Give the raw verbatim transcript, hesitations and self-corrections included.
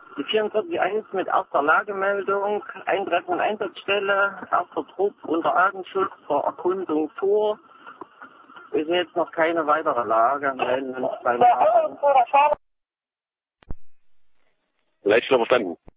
Die vierundvierzig eins mit erster Lagemeldung, Eintreffen und Einsatzstelle, erster Trupp unter Artenschutz zur Erkundung vor. Wir sehen jetzt noch keine weitere Lage. Melden uns beim Fahren. Leitstelle verstanden.